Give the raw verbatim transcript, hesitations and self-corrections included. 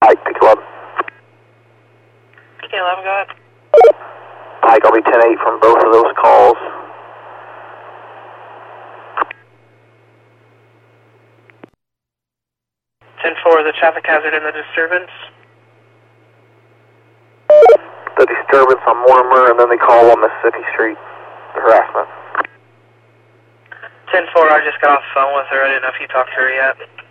Alright, P K eleven. P K eleven, go ahead. Pike, I'll be ten eight from both of those calls. ten four, the traffic hazard and the disturbance. The disturbance on Mortimer, and then they call on Mississippi Street. The harassment. ten four, I just got off the phone with her. I didn't know if you talked to her yet.